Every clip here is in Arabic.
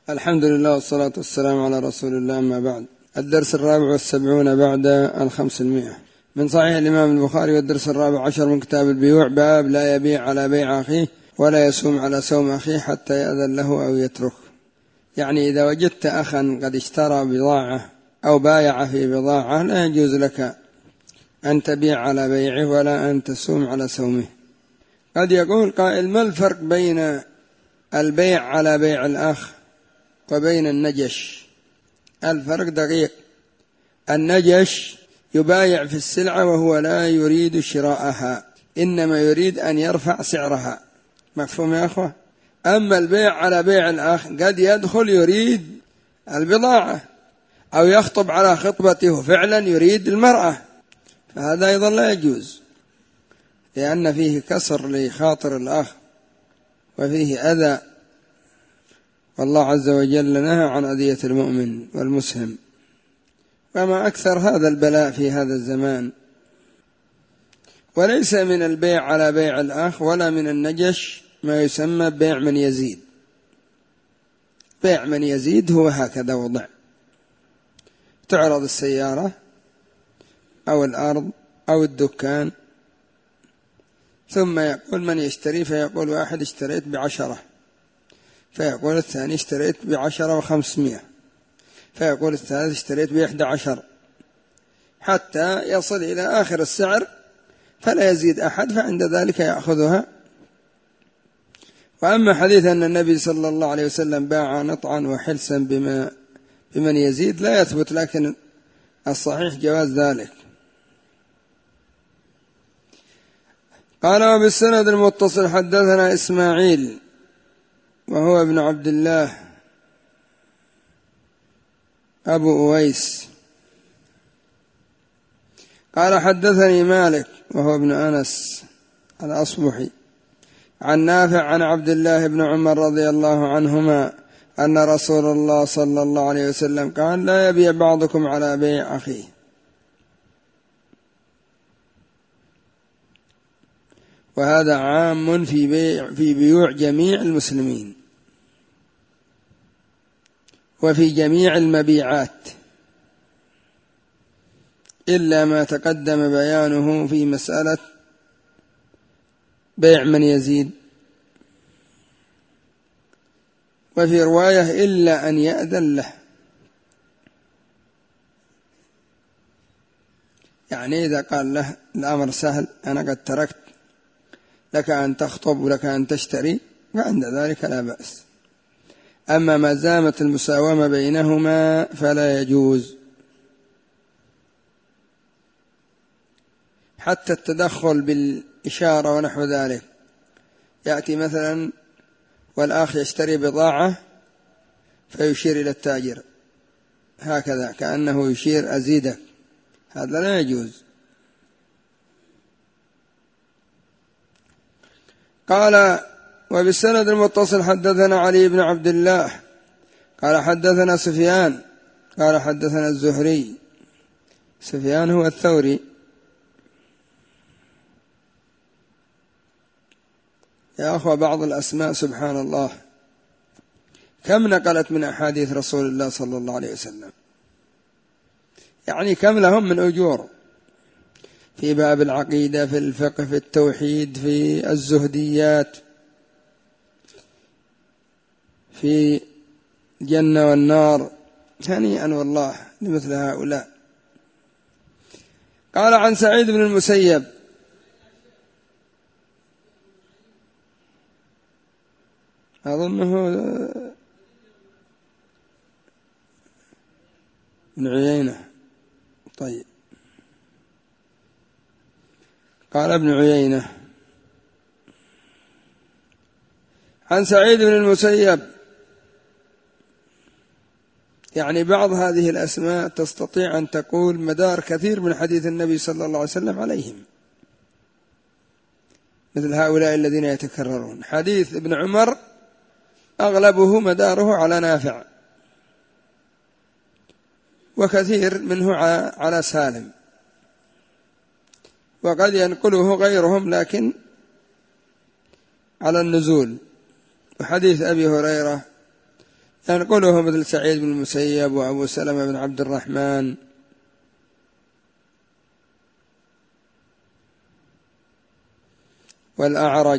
الحمد لله والصلاة والسلام على رسول الله، أما بعد. الدرس 74 بعد 500 من صحيح الإمام البخاري، والدرس 14 من كتاب البيوع. باب لا يبيع على بيع أخيه ولا يسوم على سوم أخيه حتى يأذن له أو يترك. يعني إذا وجدت أخا قد اشترى بضاعة أو بايع في بضاعة، لا يجوز لك أن تبيع على بيعه ولا أن تسوم على سومه. قد يقول قائل: ما الفرق بين البيع على بيع الأخ وبين النجش؟ الفرق دقيق. النجش يبايع في السلعة وهو لا يريد شراءها، إنما يريد أن يرفع سعرها. مفهوم يا أخوة؟ أما البيع على بيع الأخ قد يدخل يريد البضاعة أو يخطب على خطبته فعلا يريد المرأة، فهذا أيضا لا يجوز، لأن فيه كسر لخاطر الأخ وفيه أذى، والله عز وجل نهى عن أذية المؤمن والمسلم. وما أكثر هذا البلاء في هذا الزمان. وليس من البيع على بيع الأخ ولا من النجش ما يسمى بيع من يزيد. بيع من يزيد هو هكذا وضع: تعرض السيارة أو الأرض أو الدكان، ثم يقول من يشتري، فيقول واحد: اشتريت ب10، فيقول الثاني: اشتريت ب10 و500، فيقول الثالث: اشتريت ب11، حتى يصل إلى آخر السعر فلا يزيد أحد، فعند ذلك يأخذها. وأما حديث أن النبي صلى الله عليه وسلم باع نطعا وحلسا بمن يزيد لا يثبت، لكن الصحيح جواز ذلك. قال: وبالسند المتصل حدثنا إسماعيل وهو ابن عبد الله أبو أويس قال: حدثني مالك وهو ابن أنس الأصبحي عن نافع عن عبد الله بن عمر رضي الله عنهما أن رسول الله صلى الله عليه وسلم قال: لا يبيع بعضكم على بيع أخيه. وهذا عام في بيوع جميع المسلمين وفي جميع المبيعات، إلا ما تقدم بيانه في مسألة بيع من يزيد. وفي رواية: إلا أن يأذن له، يعني إذا قال له الأمر سهل، أنا قد تركت لك أن تخطب ولك أن تشتري، فعند ذلك لا بأس. أما ما زامت المساومة بينهما فلا يجوز، حتى التدخل بالإشارة ونحو ذلك. يأتي مثلا والآخر يشتري بضاعة فيشير إلى التاجر هكذا كأنه يشير: أزيدك، هذا لا يجوز. قال: وبالسند المتصل حدثنا علي بن عبد الله قال: حدثنا سفيان قال: حدثنا الزهري. سفيان هو الثوري. يا أخوة، بعض الأسماء سبحان الله كم نقلت من أحاديث رسول الله صلى الله عليه وسلم، يعني كم لهم من أجور في باب العقيدة، في الفقه، في التوحيد، في الزهديات، في الجنة والنار. هنيئا والله لمثل هؤلاء. قال: عن سعيد بن المسيب أظنه ابن عيينة. طيب، قال ابن عيينة: عن سعيد بن المسيب. يعني بعض هذه الأسماء تستطيع أن تقول مدار كثير من حديث النبي صلى الله عليه وسلم عليهم، مثل هؤلاء الذين يتكررون. حديث ابن عمر أغلبه مداره على نافع، وكثير منه على سالم، وقد ينقله غيرهم لكن على النزول. وحديث أبي هريرة ينقله مثل سعيد بن المسيب وأبو سلمة بن عبد الرحمن والأعرج.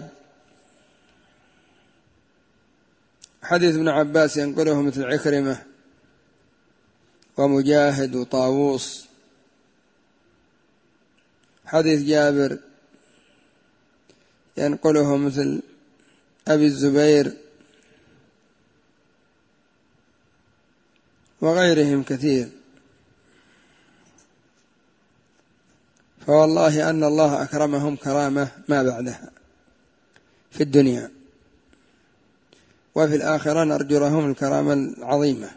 حديث ابن عباس ينقله مثل عكرمة ومجاهد وطاووس. حديث جابر ينقله مثل أبي الزبير وغيرهم كثير. فوالله أن الله أكرمهم كرامة ما بعدها في الدنيا، وفي الآخرة نرجو لهم الكرامة العظيمة.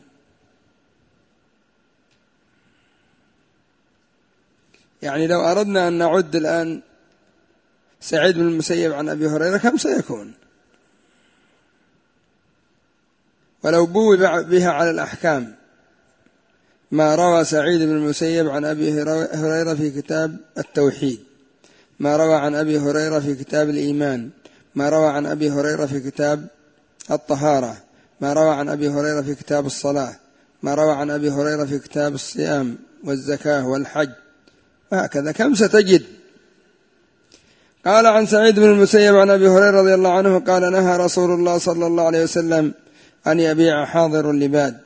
يعني لو أردنا أن نعد الآن سعيد بن المسيب عن أبي هريرة كم سيكون؟ ولو بوب بها على الأحكام ما روى سعيد بن المسيب عن أبي هريرة في كتاب التوحيد، ما روى عن أبي هريرة في كتاب الإيمان، ما روى عن أبي هريرة في كتاب الطهارة، ما روى عن أبي هريرة في كتاب الصلاة، ما روى عن أبي هريرة في كتاب الصيام والزكاة والحج، وهكذا كم ستجد. قال عن سعيد بن المسيب عن أبي هريرة رضي الله عنه قال نهى رسول الله صلى الله عليه وسلم أن يبيع حاضر اللباد،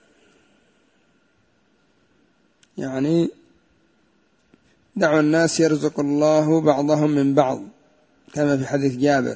يعني دعوا الناس يرزق الله بعضهم من بعض كما في حديث جابر.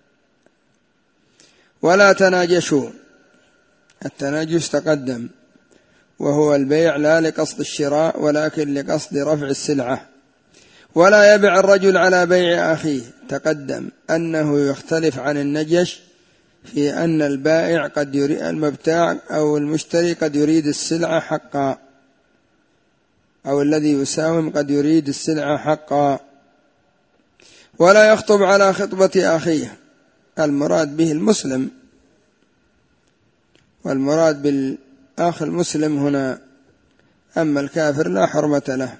ولا تناجشوا، التناجش تقدم، وهو البيع لا لقصد الشراء ولكن لقصد رفع السلعة. ولا يبيع الرجل على بيع أخيه، تقدم أنه يختلف عن النجش في أن البائع قد يريد المبتاع أو المشتري قد يريد السلعة حقا، أو الذي يساوم قد يريد السلعة حقا. ولا يخطب على خطبة أخيه، المراد به المسلم، والمراد بالأخ المسلم هنا، أما الكافر لا حرمة له.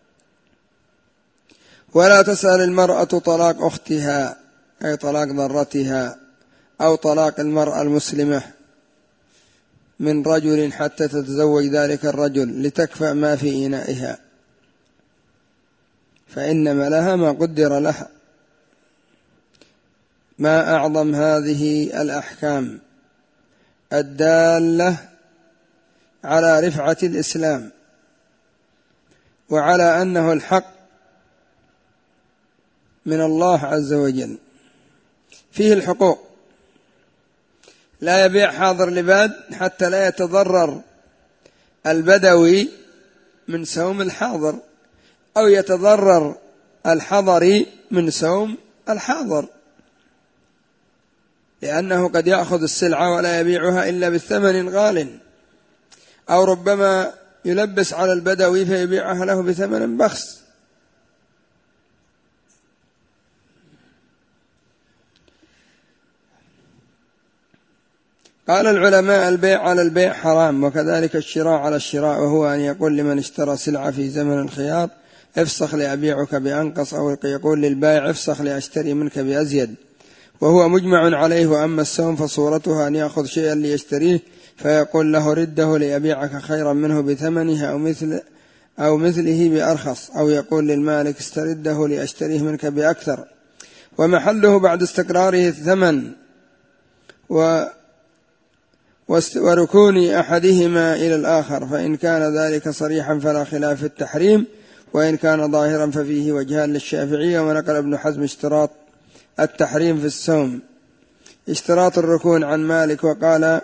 ولا تسأل المرأة طلاق أختها، أي طلاق ضرتها، أو طلاق المرأة المسلمة من رجل حتى تتزوج ذلك الرجل لتكفأ ما في إنائها، فإنما لها ما قدر لها. ما أعظم هذه الأحكام الدالة على رفعة الإسلام وعلى أنه الحق من الله عز وجل. فيه الحقوق، لا يبيع حاضر لباد حتى لا يتضرر البدوي من سوم الحاضر، أو يتضرر الحضري من سوم الحاضر، لأنه قد يأخذ السلعة ولا يبيعها إلا بالثمن غال، أو ربما يلبس على البدوي فيبيعها له بثمن بخس. قال العلماء البيع على البيع حرام، وكذلك الشراء على الشراء، وهو أن يقول لمن اشترى سلعة في زمن الخيار افسخ لأبيعك بأنقص، أو يقول للبائع افسخ لأشتري منك بأزيد، وهو مجمع عليه. وأما السوم فصورتها أن يأخذ شيئا ليشتريه فيقول له رده لأبيعك خيرا منه بثمنه أو مثله بأرخص، أو يقول للمالك استرده لأشتريه منك بأكثر، ومحله بعد استقراره الثمن وركون أحدهما إلى الآخر، فإن كان ذلك صريحا فلا خلاف في التحريم، وإن كان ظاهرا ففيه وجهان للشافعية. ونقل ابن حزم اشتراط التحريم في السوم، اشتراط الركون عن مالك، وقال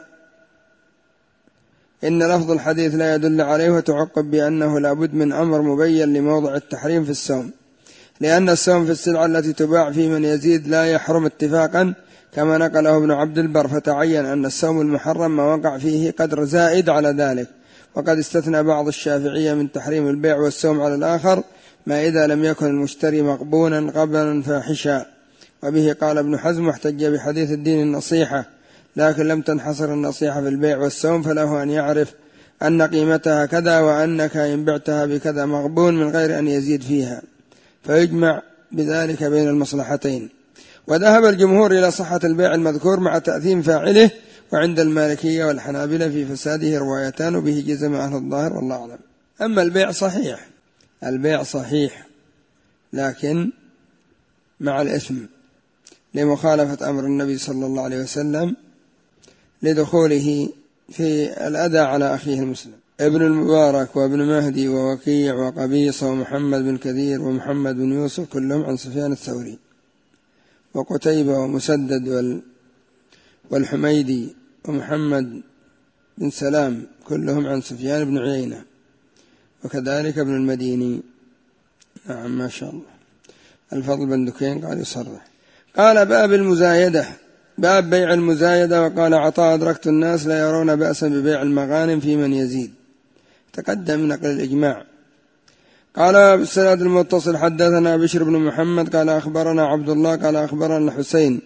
إن لفظ الحديث لا يدل عليه، وتعقب بأنه لابد من أمر مبين لموضع التحريم في السوم، لأن السوم في السلعة التي تباع في من يزيد لا يحرم اتفاقا كما نقله ابن عبد البر، فتعين أن السوم المحرم ما وقع فيه قدر زائد على ذلك. وقد استثنى بعض الشافعية من تحريم البيع والسوم على الآخر ما إذا لم يكن المشتري مقبونا قبلا فاحشا، وبه قال ابن حزم واحتج بحديث الدين النصيحة، لكن لم تنحصر النصيحة في البيع والسوم، فله أن يعرف أن قيمتها كذا، وأنك إن بعتها بكذا مغبون من غير أن يزيد فيها، فيجمع بذلك بين المصلحتين. وذهب الجمهور إلى صحة البيع المذكور مع تأثيم فاعله، وعند المالكية والحنابلة في فساده روايتان وبه جزم أهل الظاهر والله أعلم. أما البيع صحيح، البيع صحيح لكن مع الإثم لمخالفة أمر النبي صلى الله عليه وسلم لدخوله في الأذى على أخيه المسلم. ابن المبارك وابن مهدي ووكيع وقبيصة ومحمد بن كثير ومحمد بن يوسف كلهم عن سفيان الثوري، وقتيبة ومسدد والحميدي ومحمد بن سلام كلهم عن سفيان بن عيينة، وكذلك ابن المديني. نعم ما شاء الله. الفضل بن دكين قال يصرح. قال باب المزايدة، باب بيع المزايدة. وقال عطاء أدركت الناس لا يرون بأسا ببيع المغانم في من يزيد، تقدم نقل الإجماع. قال بالسند المتصل حدثنا بشر بن محمد قال أخبرنا عبد الله قال أخبرنا الحسين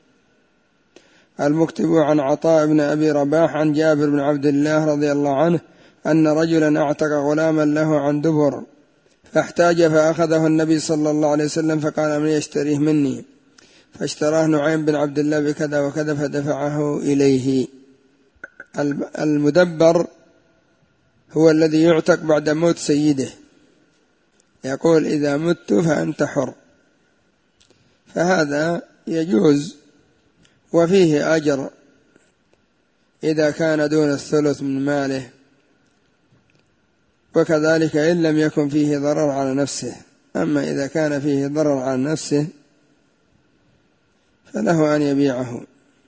المكتب عن عطاء بن أبي رباح عن جابر بن عبد الله رضي الله عنه أن رجلا اعتق غلاما له عن دبر فاحتاج فأخذه النبي صلى الله عليه وسلم فقال من يشتريه مني؟ فاشتراه نعيم بن عبد الله بكذا وكذا فدفعه إليه. المدبر هو الذي يعتق بعد موت سيده، يقول إذا مت فأنت حر، فهذا يجوز وفيه أجر إذا كان دون الثلث من ماله، وكذلك إن لم يكن فيه ضرر على نفسه. أما إذا كان فيه ضرر على نفسه فله أن يبيعه.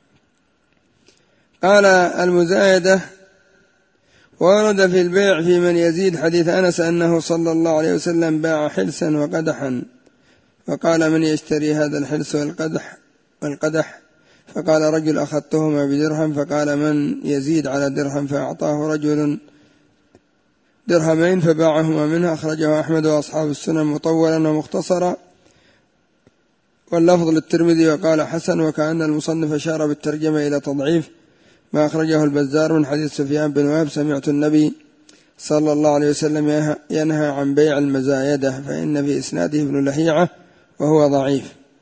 قال المزايدة. ورد في البيع في من يزيد حديث أنس أنه صلى الله عليه وسلم باع حلسا وقدحا وقال من يشتري هذا الحلس والقدح؟ فقال رجل أخذتهما بدرهم، فقال من يزيد على درهم؟ فأعطاه رجل درهمين فباعهما منه. أخرجه أحمد وأصحاب السنن مطولا ومختصرا واللفظ للترمذي وقال حسن. وكأن المصنف أشار بالترجمة إلى تضعيف ما أخرجه البزار من حديث سفيان بن وهب سمعت النبي صلى الله عليه وسلم ينهى عن بيع المزايدة، فإن في إسناده ابن لهيعة وهو ضعيف.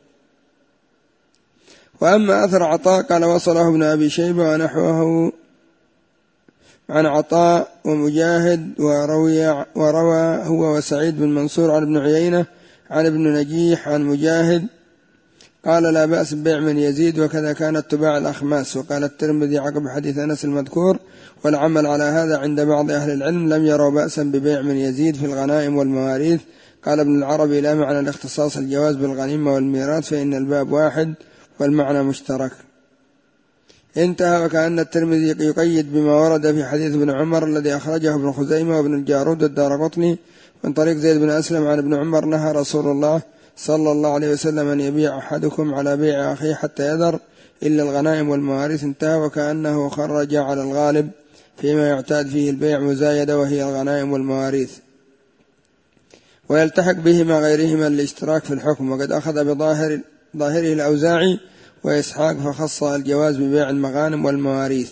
وأما أثر عطاء قال وصله ابن أبي شيبة ونحوه عن عطاء ومجاهد وروى هو وسعيد بن منصور عن ابن عيينة عن ابن نجيح عن مجاهد قال لا بأس ببيع من يزيد، وكذا كانت تباع الأخماس. وقال الترمذي عقب حديث أنس المذكور والعمل على هذا عند بعض أهل العلم لم يروا بأسا ببيع من يزيد في الغنائم والمواريث. قال ابن العربي لا معنى الاختصاص الجواز بالغنيمة والميراث فإن الباب واحد والمعنى مشترك. انتهى. وكأن الترمذي يقيد بما ورد في حديث ابن عمر الذي أخرجه ابن خزيمة وابن الجارود الدارقطني من طريق زيد بن أسلم عن ابن عمر نهى رسول الله صلى الله عليه وسلم أن يبيع أحدكم على بيع أخيه حتى يذر إلا الغنائم والمواريث. انتهى. وكأنه خرج على الغالب فيما يعتاد فيه البيع مزايدة وهي الغنائم والمواريث، ويلتحق بهما غيرهما الاشتراك في الحكم. وقد أخذ بظاهره الأوزاعي وإسحاق فخص الجواز ببيع المغانم والمواريث،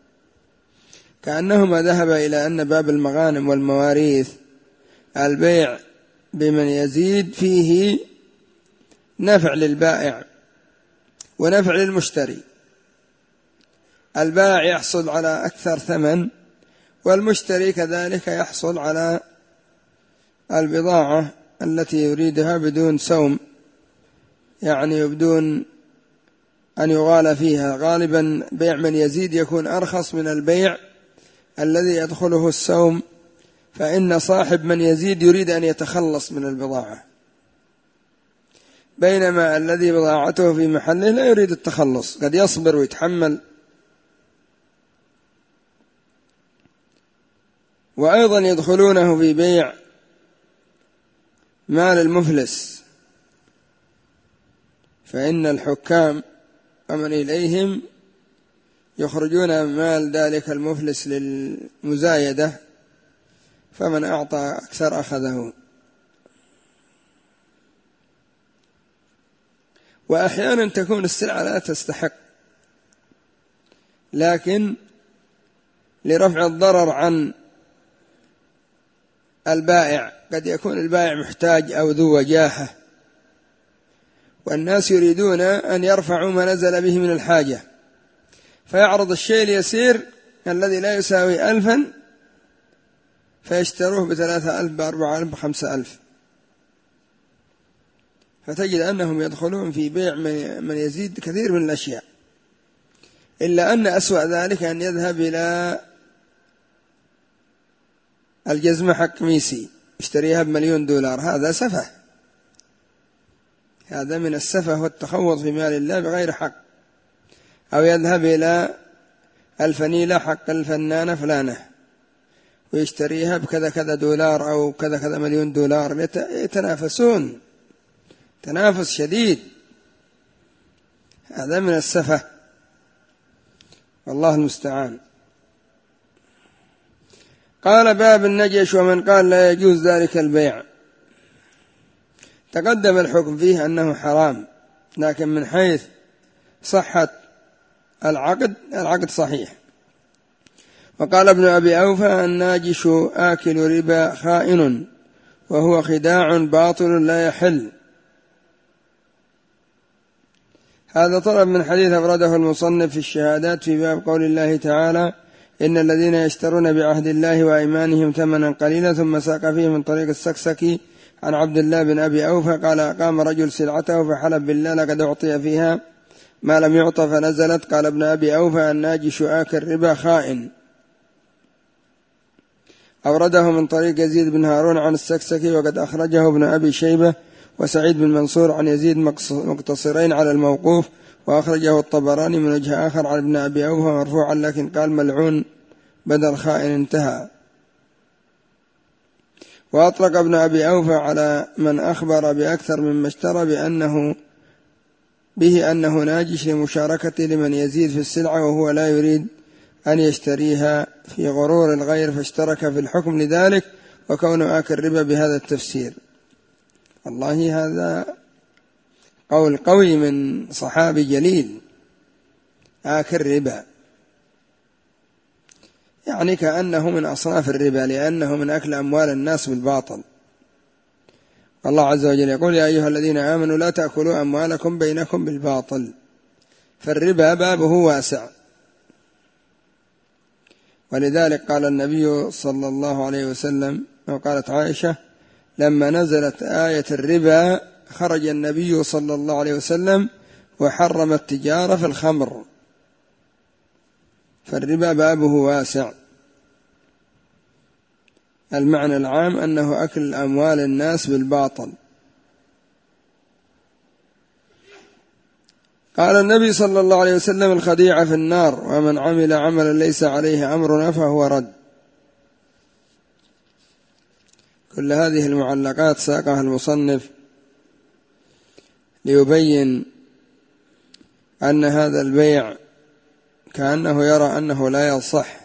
كأنهما ذهب إلى أن باب المغانم والمواريث البيع بمن يزيد فيه نفع للبائع ونفع للمشتري. البائع يحصل على أكثر ثمن والمشتري كذلك يحصل على البضاعة التي يريدها بدون سوم، يعني بدون أن يغال فيها. غالبا بيع من يزيد يكون أرخص من البيع الذي يدخله السوم، فإن صاحب من يزيد يريد أن يتخلص من البضاعة، بينما الذي بضاعته في محله لا يريد التخلص، قد يصبر ويتحمل. وأيضا يدخلونه في بيع مال المفلس، فإن الحكام ومن إليهم يخرجون مال ذلك المفلس للمزايدة، فمن أعطى أكثر أخذه. وأحيانا تكون السلعة لا تستحق، لكن لرفع الضرر عن البائع، قد يكون البائع محتاج أو ذو وجاهة، والناس يريدون أن يرفعوا ما نزل به من الحاجة، فيعرض الشيء اليسير الذي لا يساوي 1000 فيشتروه ب3000 ب4000 ب5000، فتجد أنهم يدخلون في بيع من يزيد كثير من الأشياء. إلا أن أسوأ ذلك أن يذهب إلى الجزمة حق ميسي يشتريها ب1,000,000 $، هذا سفه، هذا من السفه والتخوض في مال الله بغير حق. أو يذهب إلى الفنيلة حق الفنانة فلانة ويشتريها بكذا كذا دولار أو كذا كذا مليون دولار، يتنافسون تنافس شديد، هذا من السفه، والله المستعان. قال: باب النجش ومن قال لا يجوز ذلك البيع. تقدم الحكم فيه أنه حرام، لكن من حيث صحة العقد صحيح. وقال ابن أبي أوفى: الناجش آكل ربا خائن وهو خداع باطل لا يحل. هذا طلب من حديث أفرده المصنف في الشهادات في باب قول الله تعالى: إن الذين يشترون بعهد الله وأيمانهم ثمنا قليلا، ثم ساق فيه من طريق السكسكي عن عبد الله بن أبي أوفى قال: أقام رجل سلعته فحلف بالله لقد أعطي فيها ما لم يعطى، فنزلت: قال ابن أبي أوفى: الناجش آكل ربا خائن. أورده من طريق يزيد بن هارون عن السكسكي، وقد أخرجه ابن أبي شيبة وسعيد بن منصور عن يزيد مقتصرين على الموقوف، وأخرجه الطبراني من وجه آخر عن ابن أبي أوفى مرفوعا، لكن قال ملعون بدل خائن، انتهى. وأطلق ابن أبي أوفى على من أخبر بأكثر مما اشترى أنه ناجش لمشاركته لمن يزيد في السلعة وهو لا يريد أن يشتريها في غرور الغير، فاشترك في الحكم لذلك، وكونه آكل ربا بهذا التفسير. والله هذا قول قوي من صحابي جليل، آكل ربا، يعني كأنه من أصناف الربا، لأنه من أكل أموال الناس بالباطل. الله عز وجل يقول: يا أيها الذين آمنوا لا تأكلوا أموالكم بينكم بالباطل، فالربا بابه واسع. ولذلك قال النبي صلى الله عليه وسلم، وقالت عائشة: لما نزلت آية الربا خرج النبي صلى الله عليه وسلم وحرم التجارة في الخمر، فالربا بابه واسع. المعنى العام أنه أكل أموال الناس بالباطل. قال النبي صلى الله عليه وسلم: الخديعة في النار، ومن عمل عملا ليس عليه أمرنا فهو رد. كل هذه المعلقات ساقها المصنف ليبين أن هذا البيع كأنه يرى أنه لا يصح،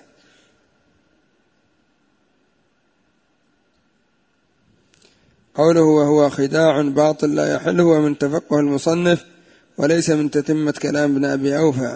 قوله وهو خداع باطل لا يحل هو من تفقه المصنف وليس من تتمة كلام ابن أبي أوفى.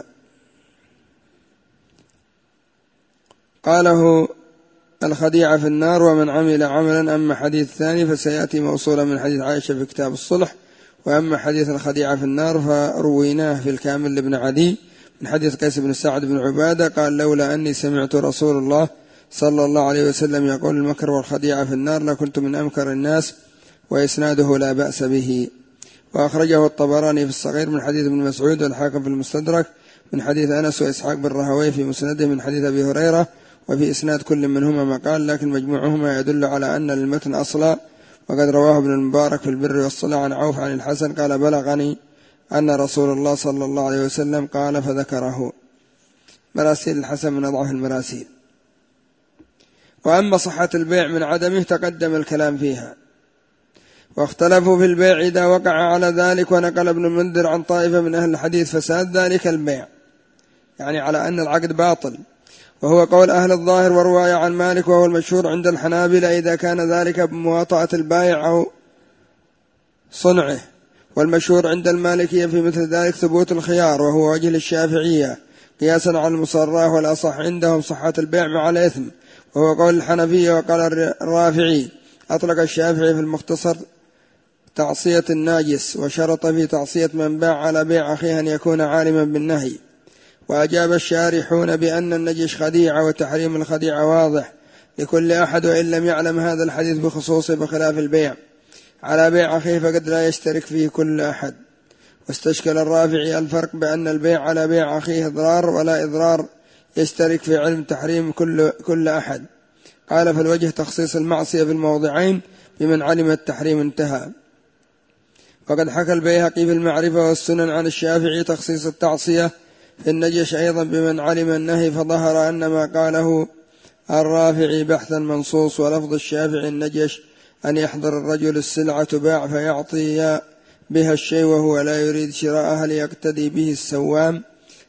قاله الخديعة في النار ومن عمل عملا. أما حديث ثاني فسيأتي موصولا من حديث عائشة في كتاب الصلح. وأما حديث الخديعة في النار فرويناه في الكامل لابن عدي من حديث قيس بن سعد بن عبادة قال: لولا أني سمعت رسول الله صلى الله عليه وسلم يقول: المكر والخديعة في النار لكنت من أمكر الناس، وإسناده لا بأس به. وأخرجه الطبراني في الصغير من حديث ابن مسعود، والحاكم في المستدرك من حديث أنس، وإسحاق بن راهويه في مسنده من حديث أبي هريرة، وفي إسناد كل منهما مقال، لكن مجموعهما يدل على أن للمتن أصلا. وقد رواه ابن المبارك في البر والصلة عن عوف عن الحسن قال: بلغني أن رسول الله صلى الله عليه وسلم قال، فذكره. مراسيل الحسن من أضعف المراسيل. وأما صحة البيع من عدمه تقدم الكلام فيها، واختلفوا في البيع إذا وقع على ذلك. ونقل ابن المنذر عن طائفة من أهل الحديث فساد ذلك البيع، يعني على أن العقد باطل، وهو قول أهل الظاهر ورواية عن مالك، وهو المشهور عند الحنابلة إذا كان ذلك بمواطأة البائع أو صنعه. والمشهور عند المالكية في مثل ذلك ثبوت الخيار، وهو وجه للشافعية قياسا على المصراه، والأصح عندهم صحة البيع مع الإثم، وهو قول الحنفية. وقال الرافعي: أطلق الشافعي في المختصر تعصية الناجس، وشرط في تعصية من باع على بيع أخيه أن يكون عالما بالنهي. وأجاب الشارحون بأن النجش خديعة، وتحريم الخديعة واضح لكل أحد، وإن لم يعلم هذا الحديث بخصوصه بخلاف البيع على بيع أخيه فقد لا يشترك فيه كل أحد. واستشكل الرافعي الفرق بأن البيع على بيع أخيه إضرار ولا إضرار يشترك في علم تحريم كل أحد. قال فالوجه تخصيص المعصية في الموضعين بمن علم التحريم انتهى. وقد حكى البيهقي في المعرفة والسنن عن الشافعي تخصيص التعصية في النجش أيضا بمن علم النهي، فظهر أن ما قاله الرافعي بحثا منصوص، ولفظ الشافعي النجش أن يحضر الرجل السلعة تباع فيعطي بها الشيء وهو لا يريد شراءها ليقتدي به السوام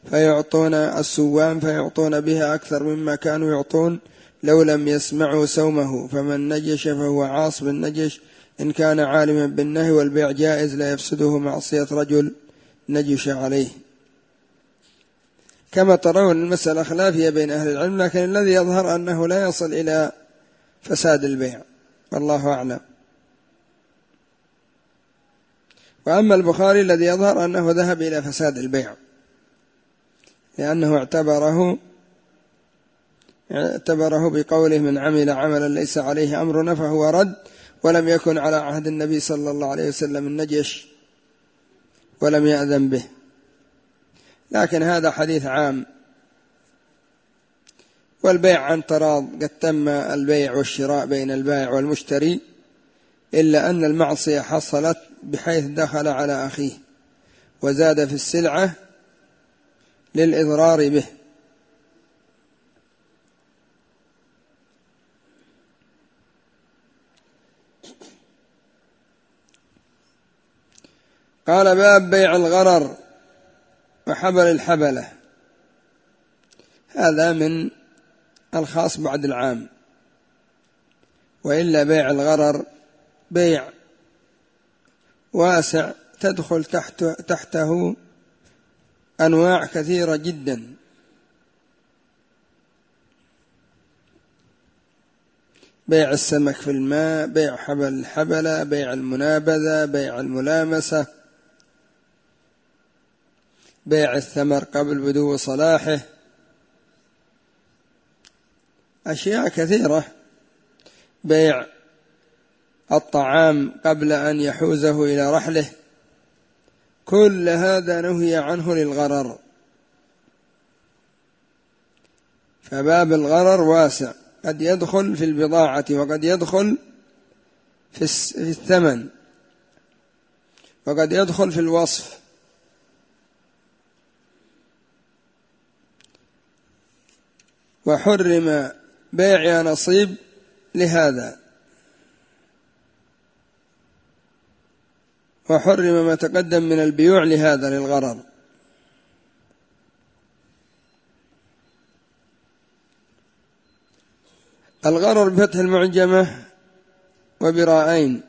فيعطون بها أكثر مما كانوا يعطون لو لم يسمعوا سومه. فمن نجش فهو عاص بالنجش إن كان عالما بالنهي، والبيع جائز لا يفسده معصية رجل نجش عليه. كما ترون المسألة خلافية بين أهل العلم، لكن الذي يظهر أنه لا يصل إلى فساد البيع، والله أعلم. وأما البخاري الذي يظهر أنه ذهب إلى فساد البيع، لأنه اعتبره بقوله من عمل عملا ليس عليه أمرنا فهو رد، ولم يكن على عهد النبي صلى الله عليه وسلم النجش ولم يأذن به. لكن هذا حديث عام، والبيع عن تراض، قد تم البيع والشراء بين البائع والمشتري، إلا أن المعصية حصلت بحيث دخل على أخيه وزاد في السلعة للإضرار به. قال باب بيع الغرر وحبل الحبلة. هذا من الخاص بعد العام، وإلا بيع الغرر بيع واسع تدخل تحته أنواع كثيرة جدا. بيع السمك في الماء، بيع حبل الحبلة، بيع المنابذة، بيع الملامسة، بيع الثمر قبل بدو صلاحه، أشياء كثيرة. بيع الطعام قبل أن يحوزه إلى رحله، كل هذا نهي عنه للغرر. فباب الغرر واسع، قد يدخل في البضاعة وقد يدخل في الثمن وقد يدخل في الوصف. وحرم بيع نصيب لهذا، وحرم ما تقدم من البيوع لهذا للغرر. الغرر بفتح المعجمة وبراءين،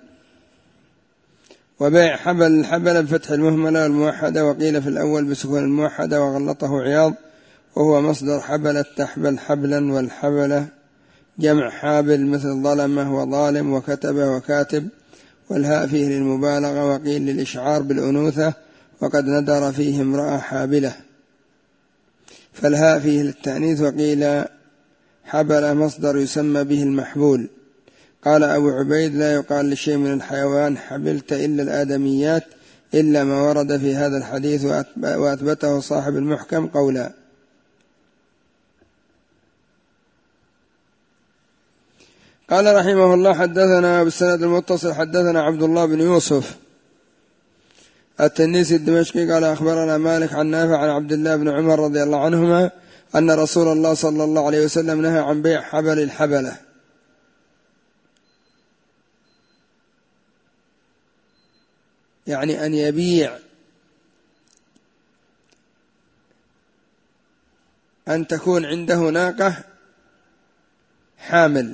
وبيع حبل الحبل بفتح المهملة والموحدة، وقيل في الأول بسكون الموحدة وغلطه عياض، وهو مصدر حبل تحبل حبلا، والحبلة جمع حابل مثل ظلمة وظالم وكتبة وكاتب، والهاء فيه للمبالغة، وقيل للإشعار بالأنوثة، وقد ندر فيه امرأة حابلة، فالهاء فيه للتأنيث، وقيل حبل مصدر يسمى به المحبول. قال أبو عبيد لا يقال لشيء من الحيوان حبلت إلا الآدميات، إلا ما ورد في هذا الحديث، وأثبته صاحب المحكم قولا. قال رحمه الله حدثنا بالسند المتصل حدثنا عبد الله بن يوسف التنيسي الدمشقي قال أخبرنا مالك عن نافع عن عبد الله بن عمر رضي الله عنهما أن رسول الله صلى الله عليه وسلم نهى عن بيع حبل الحبلة، يعني أن يبيع أن تكون عنده ناقة حامل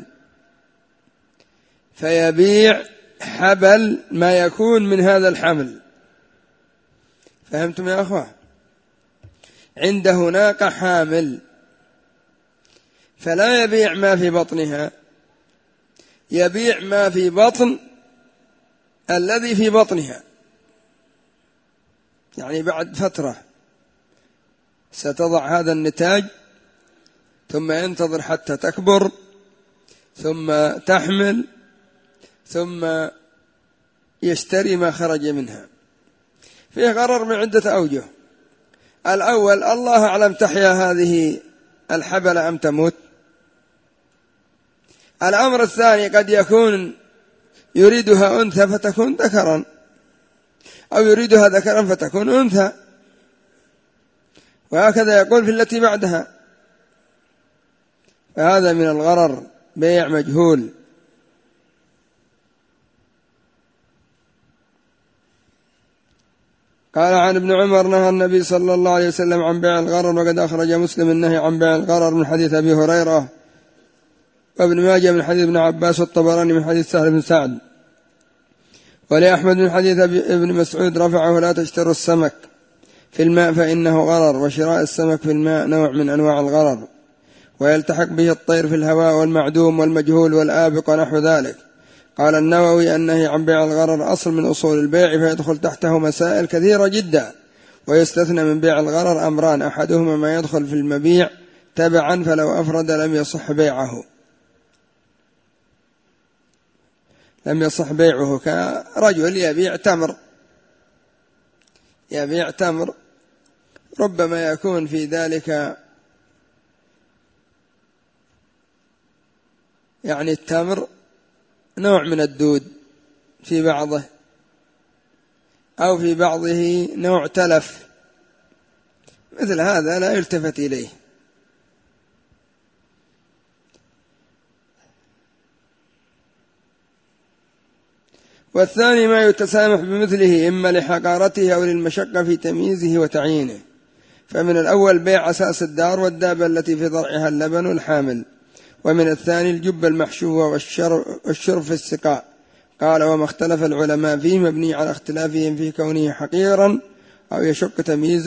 فيبيع حبل ما يكون من هذا الحمل. فهمتم يا أخوة؟ عنده ناقة حامل فلا يبيع ما في بطنها، يبيع ما في بطن الذي في بطنها، يعني بعد فترة ستضع هذا النتاج ثم ينتظر حتى تكبر ثم تحمل ثم يشتري ما خرج منها. فيه غرر من عدة أوجه. الأول الله أعلم تحيا هذه الحبلة أم تموت. الأمر الثاني قد يكون يريدها أنثى فتكون ذكرا، أو يريدها ذكرا فتكون أنثى، وهكذا يقول في التي بعدها. فهذا من الغرر، بيع مجهول. قال عن ابن عمر نهى النبي صلى الله عليه وسلم عن بيع الغرر، وقد أخرج مسلم النهي عن بيع الغرر من حديث أبي هريرة، وابن ماجه من حديث ابن عباس، والطبراني من حديث سهل بن سعد، ولأحمد من حديث ابن مسعود رفعه: لا تشتروا السمك في الماء فإنه غرر، وشراء السمك في الماء نوع من أنواع الغرر، ويلتحق به الطير في الهواء والمعدوم والمجهول والآبق ونحو ذلك. قال النووي: النهي عن بيع الغرر أصل من أصول البيع، فيدخل تحته مسائل كثيرة جدا، ويستثنى من بيع الغرر أمران: أحدهما ما يدخل في المبيع تبعا، فلو أفرد لم يصح بيعه، كرجل يبيع تمر ربما يكون في ذلك يعني التمر نوع من الدود في بعضه، أو في بعضه نوع تلف، مثل هذا لا يلتفت إليه. والثاني ما يتسامح بمثله، إما لحقارته أو للمشقة في تمييزه وتعيينه. فمن الأول بيع أساس الدار والدابة التي في ضرعها اللبن الحامل، ومن الثاني الجب المحشوة والشرب في السقاء. قال: وما اختلف العلماء فيه مبني على اختلافهم في كونه حقيرا أو يشق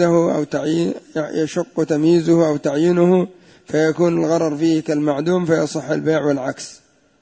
تمييزه أو تعيينه، فيكون الغرر فيه كالمعدوم فيصح البيع، والعكس.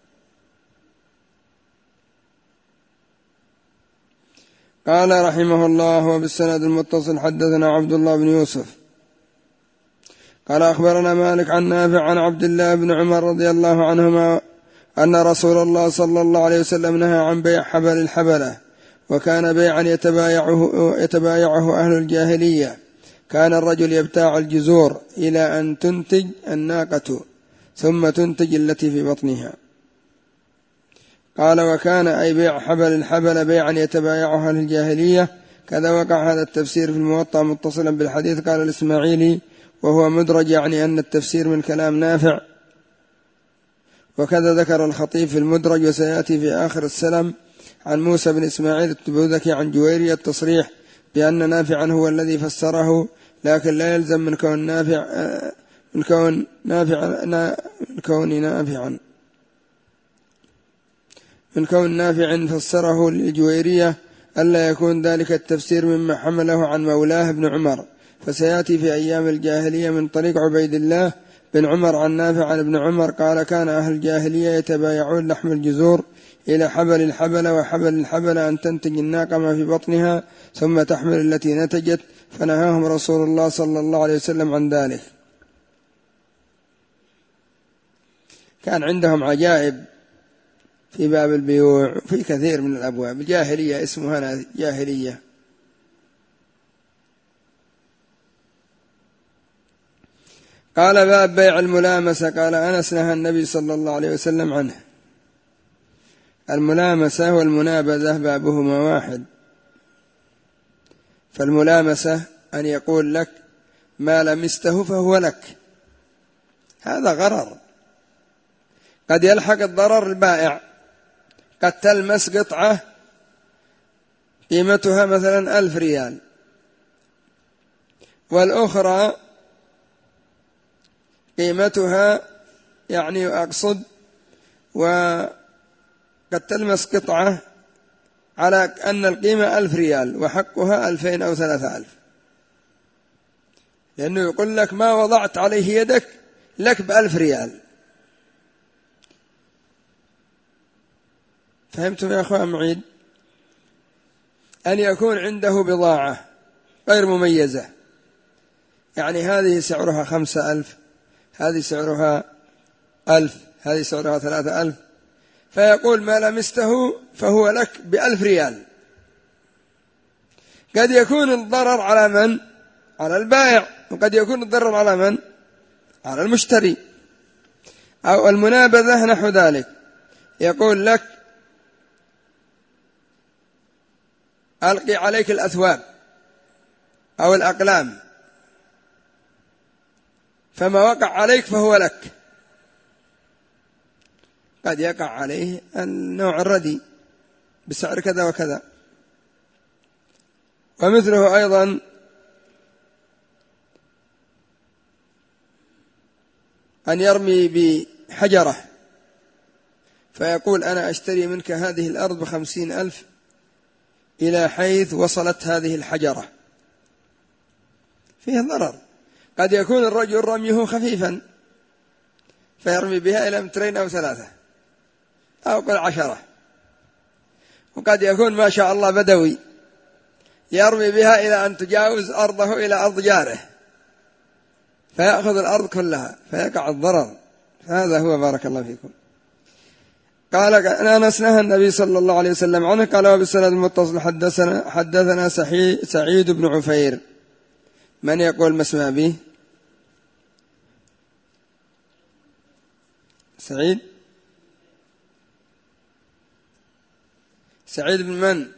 قال رحمه الله: وبالسند المتصل حدثنا عبد الله بن يوسف قال أخبرنا مالك عن نافع عن عبد الله بن عمر رضي الله عنهما أن رسول الله صلى الله عليه وسلم نهى عن بيع حبل الحبلة، وكان بيعا يتبايعه أهل الجاهلية. كان الرجل يبتاع الجزور إلى أن تنتج الناقة ثم تنتج التي في بطنها. قال: وكان أي بيع حبل الحبل بيعا يتبايعه أهل الجاهلية. كذا وقع هذا التفسير في الموطأ متصلا بالحديث. قال الإسماعيلي وهو مدرج، يعني أن التفسير من كلام نافع. وكذا ذكر الخطيب في المدرج، وسيأتي في آخر السلم عن موسى بن إسماعيل التبوذكي عن جويرية التصريح بأن نافعا هو الذي فسره، لكن لا يلزم من كون نافع فسره للجويرية ألا يكون ذلك التفسير مما حمله عن مولاه بن عمر. فسيأتي في أيام الجاهلية من طريق عبيد الله بن عمر عن نافع عن ابن عمر قال: كان أهل الجاهلية يتبايعون لحم الجزور إلى حبل الحبل، وحبل الحبل أن تنتج الناقة ما في بطنها ثم تحمل التي نتجت، فنهاهم رسول الله صلى الله عليه وسلم عن ذلك. كان عندهم عجائب في باب البيوع في كثير من الأبواب. الجاهلية اسمها جاهلية. قال: باب بيع الملامسة. قال أنس: نهى النبي صلى الله عليه وسلم عنه. الملامسة والمنابذة بابهما واحد. فالملامسة أن يقول لك: ما لمسته فهو لك، هذا غرر. قد يلحق الضرر البائع، قد تلمس قطعة قيمتها مثلا 1000 ريال، والأخرى قيمتها يعني أقصد، وقد تلمس قطعة على أن القيمة 1000 ريال وحقها 2000 أو 3000، لأنه يقول لك ما وضعت عليه يدك لك ب1000 ريال. فهمتم يا أخوان معيد؟ أن يكون عنده بضاعة غير مميزة يعني هذه سعرها 5000، هذه سعرها 1000، هذه سعرها 3000، فيقول ما لمسته فهو لك ب1000 ريال. قد يكون الضرر على من؟ على البائع، وقد يكون الضرر على من؟ على المشتري. أو المنابذة نحو ذلك، يقول لك ألقي عليك الأثواب أو الأقلام، فما وقع عليك فهو لك. قد يقع عليه النوع الردي بسعر كذا وكذا. ومثله أيضا أن يرمي بحجرة فيقول أنا أشتري منك هذه الأرض ب50,000 إلى حيث وصلت هذه الحجرة، فيه ضرر. قد يكون الرجل رميه خفيفا فيرمي بها إلى 2 أو 3 أو قل 10، وقد يكون ما شاء الله بدوي يرمي بها إلى أن تجاوز أرضه إلى أرض جاره فيأخذ الأرض كلها فيقع الضرر. هذا هو بارك الله فيكم. قال أنس نهى النبي صلى الله عليه وسلم عنه. قال وبالسند المتصل حدثنا سعيد بن عفير. من يقول ما اسمع به؟ سعيد بن من؟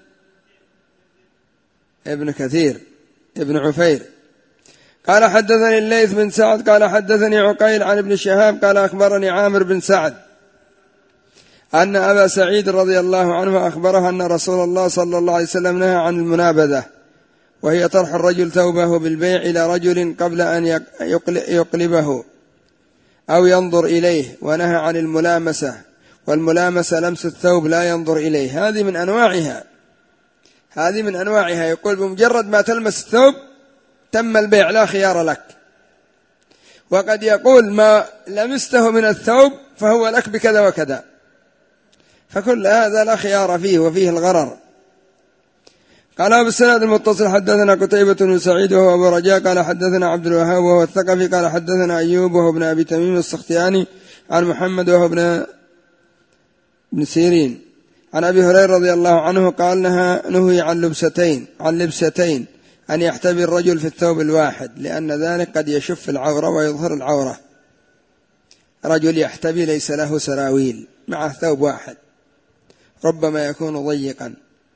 ابن كثير ابن عفير. قال حدثني الليث بن سعد قال حدثني عقيل عن ابن شهاب قال أخبرني عامر بن سعد أن أبا سعيد رضي الله عنه أخبره أن رسول الله صلى الله عليه وسلم نهى عن المنابذة، وهي طرح الرجل ثوبه بالبيع إلى رجل قبل أن يقلبه أو ينظر إليه، ونهى عن الملامسة، والملامسة لمس الثوب لا ينظر إليه. هذه من أنواعها. يقول بمجرد ما تلمس الثوب تم البيع لا خيار لك. وقد يقول ما لمسته من الثوب فهو لك بكذا وكذا، فكل هذا لا خيار فيه وفيه الغرر. قال بالسند المتصل حدثنا قتيبة بن سعيد وهو أبو رجاء قال حدثنا عبد الوهاب وهو الثقفي قال حدثنا أيوب وهو ابن أبي تميم السختياني عن محمد وهو ابن سيرين عن أبي هريرة رضي الله عنه قال نهي عن لبستين أن يحتبي الرجل في الثوب الواحد، لأن ذلك قد يشف العورة ويظهر العورة. رجل يحتبي ليس له سراويل مع ثوب واحد ربما يكون ضيقا،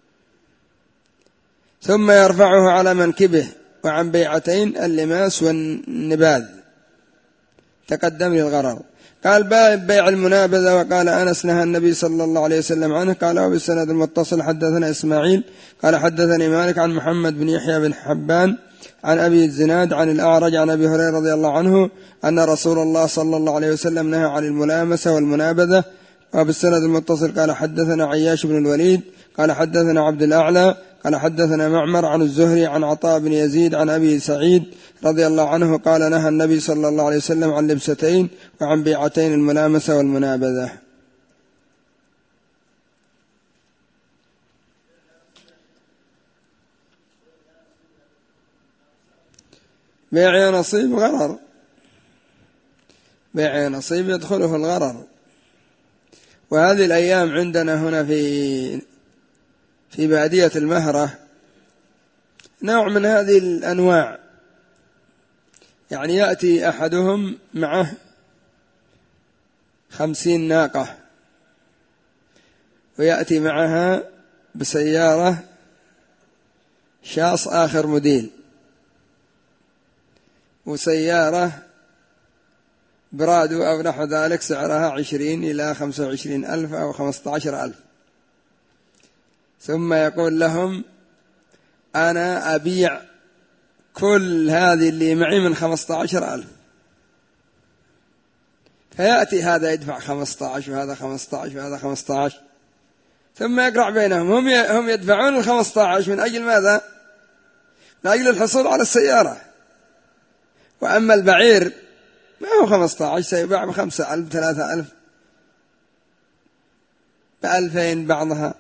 ثم يرفعه على منكبه. وعن بيعتين اللماس والنباذ تقدم للغرر. قال باب بيع المنابذة. وقال أنس نهى النبي صلى الله عليه وسلم عنه. قال وبالسند المتصل حدثنا إسماعيل قال حدثني مالك عن محمد بن يحيى بن حبان عن أبي الزناد عن الأعرج عن أبي هريرة رضي الله عنه أن رسول الله صلى الله عليه وسلم نهى عن الملامسة والمنابذة. وبالسند المتصل قال حدثنا عياش بن الوليد قال حدثنا عبد الأعلى قال حدثنا معمر عن الزهري عن عطاء بن يزيد عن أبي سعيد رضي الله عنه قال نهى النبي صلى الله عليه وسلم عن لبستين وعن بيعتين الملامسة والمنابذة. بيع نصيب غرر، بيع نصيب يدخله الغرر. وهذه الأيام عندنا هنا في بادية المهرة نوع من هذه الأنواع، يعني يأتي أحدهم معه 50 ناقة ويأتي معها بسيارة شاص آخر موديل وسيارة برادو أو نحو ذلك سعرها 20 إلى 25 ألف أو 15 ألف، ثم يقول لهم أنا أبيع كل هذه اللي معي من 15 ألف. فيأتي هذا يدفع 15 وهذا 15 وهذا 15، ثم يقرع بينهم. هم يدفعون 15 من أجل ماذا؟ من أجل الحصول على السيارة. وأما البعير ما هو 15 سيباع ب5,000 3,000 ب2,000 بعضها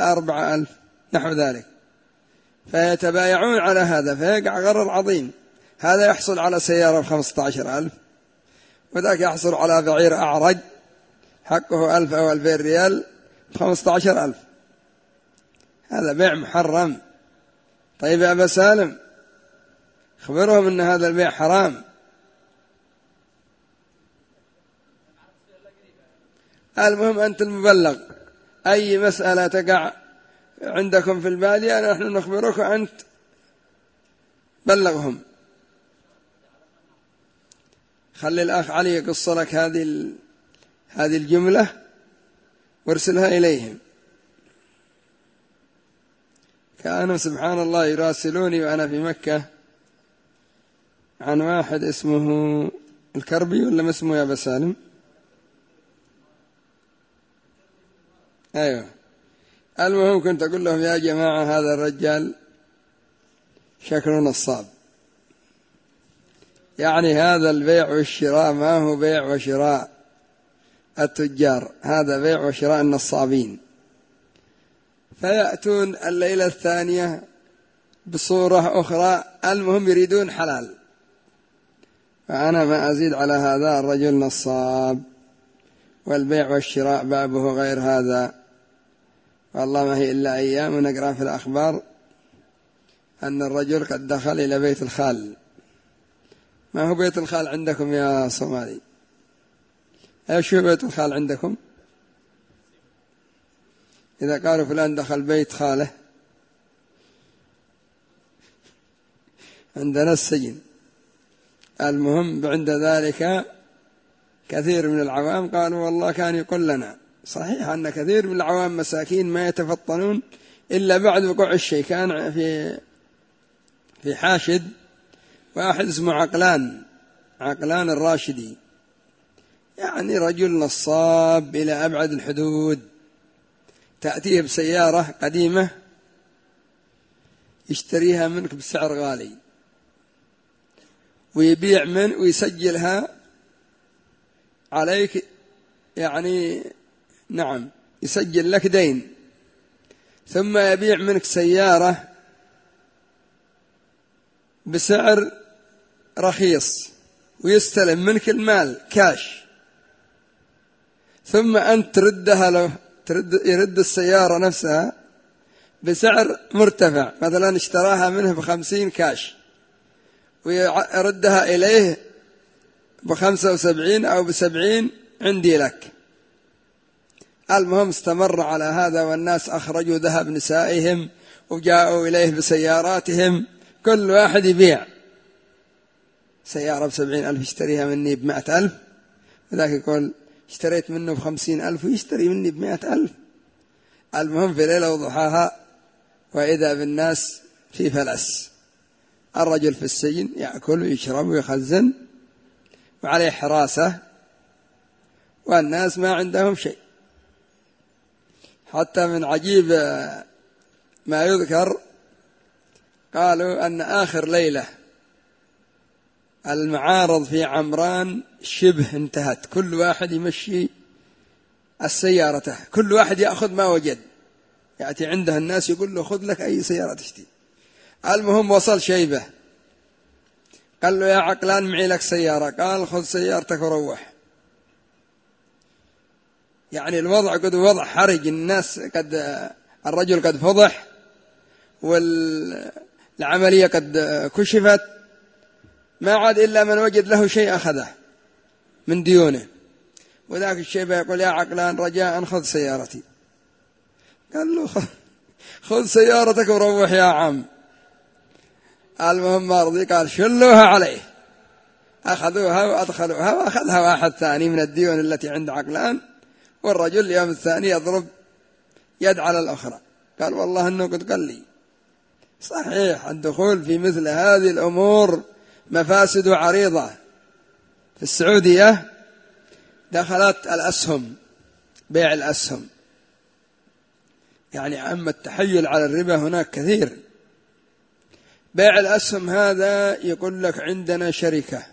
ب4,000 نحو ذلك، فيتبايعون على هذا فيقع غرر عظيم. هذا يحصل على سيارة ب15,000، وذاك يحصل على بعير أعرج حقه 1000 أو 2000 ريال ب15,000. هذا بيع محرم. طيب يا أبا سالم خبرهم أن هذا البيع حرام. المهم أنت المبلغ، أي مسألة تقع عندكم في البادية نحن نخبرك وأنت بلغهم. خلي الأخ علي يقص لك هذه الجملة وارسلها إليهم. كانوا سبحان الله يراسلوني وأنا في مكة عن واحد اسمه الكربي ولا ما اسمه يا أبا سالم؟ أيوة. المهم كنت أقول لهم يا جماعة هذا الرجال شكله نصاب، يعني هذا البيع والشراء ما هو بيع وشراء التجار، هذا بيع وشراء النصابين. فيأتون الليلة الثانية بصورة أخرى، المهم يريدون حلال. فأنا ما أزيد على هذا، الرجل نصاب، والبيع والشراء بابه غير هذا. والله ما هي إلا أيام ونقرأ في الأخبار أن الرجل قد دخل إلى بيت الخال. ما هو بيت الخال عندكم يا صومالي؟ ايش هو بيت الخال عندكم؟ إذا قالوا فلان دخل بيت خاله، عندنا السجن. المهم عند ذلك كثير من العوام قالوا والله كان يقول لنا. صحيح أن كثير من العوام مساكين ما يتفطنون إلا بعد وقوع الشيء. كان في حاشد واحد اسمه عقلان الراشدي، يعني رجل نصاب إلى أبعد الحدود. تأتيه بسيارة قديمة يشتريها منك بسعر غالي، ويبيع ويسجلها عليك، يعني نعم يسجل لك دين، ثم يبيع منك سيارة بسعر رخيص ويستلم منك المال كاش، ثم أنت تردها له، يرد السيارة نفسها بسعر مرتفع، مثلا اشتراها منه ب50 كاش ويردها إليه ب75 أو ب70 عندي لك. المهم استمر على هذا، والناس أخرجوا ذهب نسائهم وجاءوا إليه بسياراتهم، كل واحد يبيع سيارة ب70,000 يشتريها مني ب100,000، وذاك يقول اشتريت منه ب50,000 ويشتري مني ب100,000. المهم في ليلة وضحاها وإذا بالناس في فلس، الرجل في السجن يأكل ويشرب ويخزن وعليه حراسة، والناس ما عندهم شيء. حتى من عجيب ما يذكر قالوا أن آخر ليلة المعارض في عمران شبه انتهت، كل واحد يمشي السيارة، كل واحد يأخذ ما وجد، يأتي عنده الناس يقول له خذ لك أي سيارة تشتري. المهم وصل شيبة، قال له يا عقلان معي لك سيارة، قال خذ سيارتك وروح. يعني الوضع قد وضع حرج، الناس الرجل قد فضح والعملية قد كشفت، ما عاد إلا من وجد له شيء أخذه من ديونه. وذاك الشيبة يقول يا عقلان رجاء خذ سيارتي. قال له خذ سيارتك وروح يا عم. المهم ما رضي، قال شلوها عليه، أخذوها وأدخلوها، وأخذها واحد ثاني من الديون التي عند عقلان، والرجل اليوم الثاني يضرب يد على الأخرى، قال والله أنه قد قال لي. صحيح الدخول في مثل هذه الأمور مفاسد عريضة. في السعودية دخلت الأسهم، بيع الأسهم، يعني أما التحيل على الربا هناك كثير. بيع الأسهم هذا يقول لك عندنا شركة،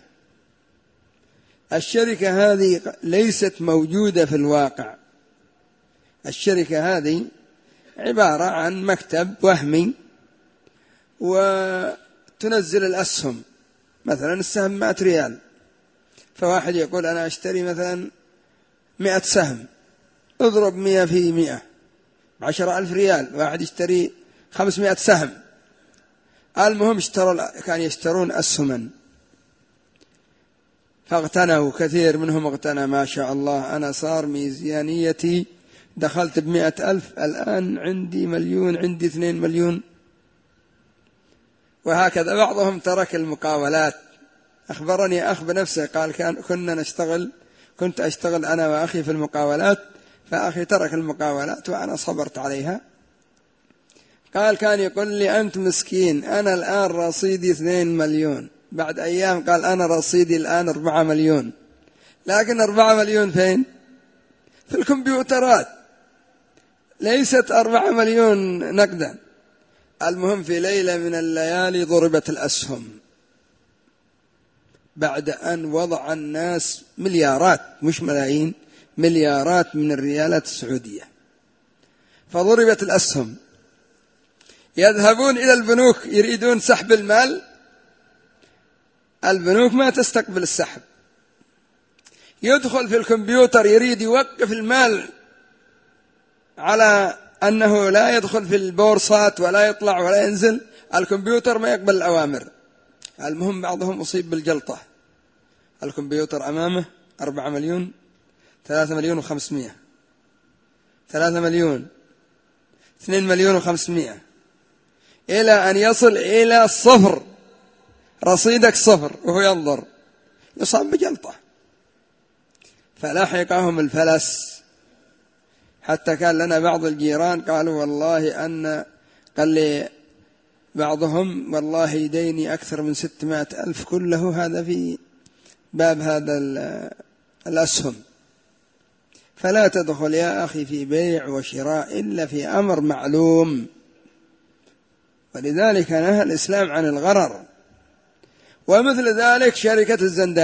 الشركة هذه ليست موجودة في الواقع. الشركة هذه عبارة عن مكتب وهمي وتنزل الأسهم مثلا السهم 100 ريال، فواحد يقول أنا أشتري مثلا 100 سهم، اضرب 100 في 100 ب10,000 ريال. واحد يشتري 500 سهم. المهم كان يشترون أسهما، فاغتنوا، كثير منهم اغتنى ما شاء الله. أنا صار ميزانيتي دخلت ب100,000، الآن عندي 1,000,000، عندي 2,000,000. وهكذا بعضهم ترك المقاولات. أخبرني أخ بنفسه قال كنت أشتغل أنا وأخي في المقاولات، فأخي ترك المقاولات وأنا صبرت عليها. قال كان يقول لي أنت مسكين، أنا الآن رصيدي 2,000,000. بعد أيام قال أنا رصيدي الآن 4,000,000. لكن 4,000,000 فين؟ في الكمبيوترات، ليست 4,000,000 نقدا. المهم في ليلة من الليالي ضربت الأسهم، بعد أن وضع الناس مليارات، مش ملايين، مليارات من الريالات السعودية، فضربت الأسهم. يذهبون إلى البنوك يريدون سحب المال، البنوك ما تستقبل السحب. يدخل في الكمبيوتر يريد يوقف المال على أنه لا يدخل في البورصات ولا يطلع ولا ينزل، الكمبيوتر ما يقبل الأوامر. المهم بعضهم أصيب بالجلطة، الكمبيوتر أمامه 4,000,000، 3,500,000، 3,000,000، 2,500,000، إلى أن يصل إلى 0، رصيدك 0 وهو ينظر، يصاب بجلطة. فلحقهم الفلس. حتى كان لنا بعض الجيران قالوا والله قال لي بعضهم والله يديني أكثر من 600,000 كله هذا في باب هذا الأسهم. فلا تدخل يا أخي في بيع وشراء إلا في أمر معلوم، ولذلك نهى الإسلام عن الغرر. ومثل ذلك شركة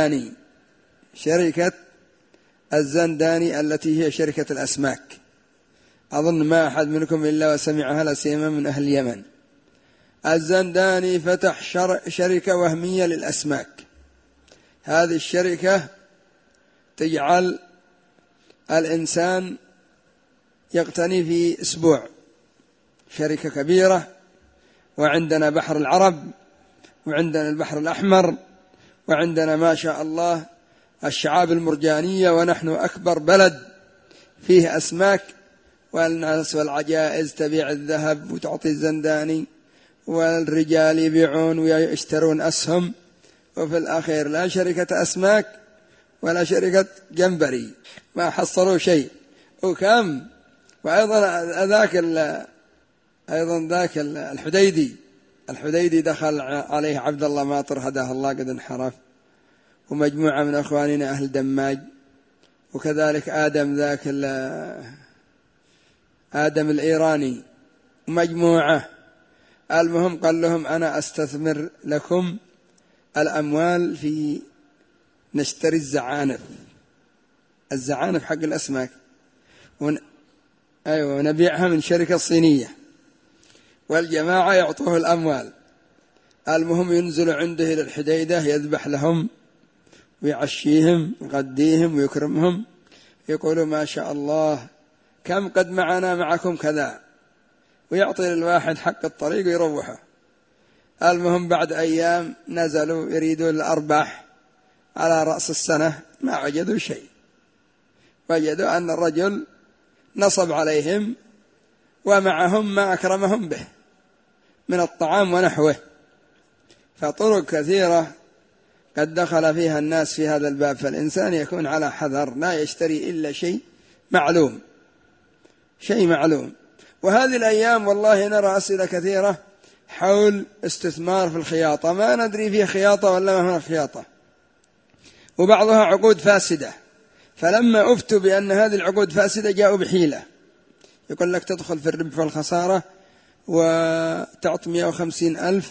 الزنداني التي هي شركة الأسماك، أظن ما أحد منكم إلا وسمعها، لا سيما من أهل اليمن. الزنداني فتح شركة وهمية للأسماك. هذه الشركة تجعل الإنسان يقتني في أسبوع، شركة كبيرة. وعندنا بحر العرب، وعندنا البحر الأحمر، وعندنا ما شاء الله الشعاب المرجانية، ونحن أكبر بلد فيه أسماك. والناس والعجائز تبيع الذهب وتعطي الزنداني، والرجال يبيعون ويشترون أسهم، وفي الأخير لا شركة أسماك ولا شركة جمبري، ما حصلوا شيء. وكم. وأيضا ذاك الحديدي دخل عليه عبد الله ماطر هداه الله قد انحرف، ومجموعة من أخواننا أهل دماج، وكذلك آدم الإيراني ومجموعة. المهم قال لهم أنا أستثمر لكم الأموال في نشتري الزعانف حق الأسماك، ونبيعها من شركة صينية، والجماعة يعطوه الأموال. المهم ينزل عنده إلى الحديدة، يذبح لهم ويعشيهم ويغديهم ويكرمهم، يقولوا ما شاء الله كم قد معكم كذا، ويعطي للواحد حق الطريق ويروحه. المهم بعد أيام نزلوا يريدون الأرباح على رأس السنة، ما وجدوا شيء، وجدوا أن الرجل نصب عليهم ومعهم ما أكرمهم به من الطعام ونحوه. فطرق كثيرة قد دخل فيها الناس في هذا الباب، فالإنسان يكون على حذر، لا يشتري إلا شيء معلوم. وهذه الأيام والله نرى أسئلة كثيرة حول استثمار في الخياطة، ما ندري فيه خياطة ولا ما هو خياطة، وبعضها عقود فاسدة. فلما أفتوا بأن هذه العقود فاسدة جاءوا بحيلة، يقول لك تدخل في الربح والخسارة وتعطي 150,000،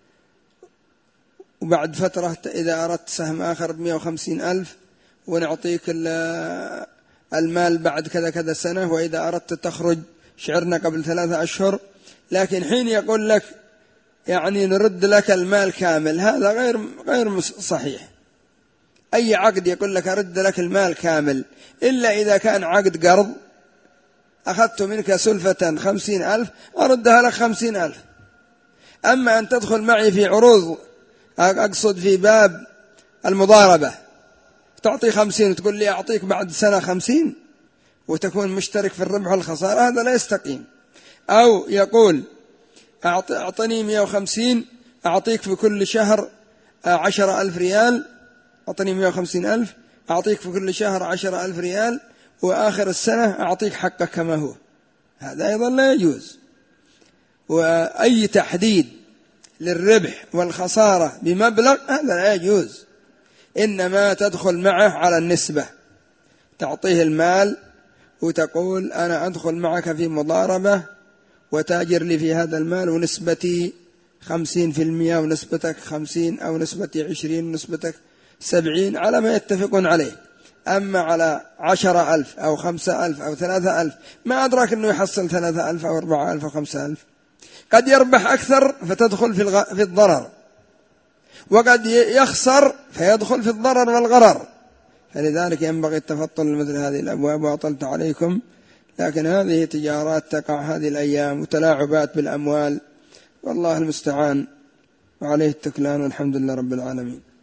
وبعد فترة إذا أردت سهم آخر 150,000، ونعطيك المال بعد كذا سنة، وإذا أردت تخرج شعرنا قبل 3 أشهر. لكن حين يقول لك يعني نرد لك المال كامل، هذا غير صحيح. أي عقد يقول لك أرد لك المال كامل إلا إذا كان عقد قرض، أخذت منك سلفة 50,000 أردها لك 50,000. أما أن تدخل معي في عروض، أقصد في باب المضاربة، تعطي 50 وتقول لي أعطيك بعد سنة 50 وتكون مشترك في الربح والخسارة، هذا لا يستقيم. أو يقول أعطني 150 أعطيك في كل شهر 10,000 ريال، أعطني 150,000 أعطيك في كل شهر 10,000 ريال، وآخر السنة أعطيك حقك كما هو، هذا أيضا لا يجوز. وأي تحديد للربح والخسارة بمبلغ هذا لا يجوز، إنما تدخل معه على النسبة، تعطيه المال وتقول أنا أدخل معك في مضاربة وتاجر لي في هذا المال، ونسبتي 50% ونسبتك 50 أو نسبتي 20 ونسبتك 70 على ما يتفقون عليه. أما على 10,000 أو 5,000 أو 3,000 ما أدراك أنه يحصل 3,000 أو 4,000 أو 5,000، قد يربح أكثر فتدخل في الضرر، وقد يخسر فيدخل في الضرر والغرر. فلذلك ينبغي التفطن لمثل هذه الأبواب. وأطلت عليكم، لكن هذه تجارات تقع هذه الأيام وتلاعبات بالأموال، والله المستعان وعليه التكلان، والحمد لله رب العالمين.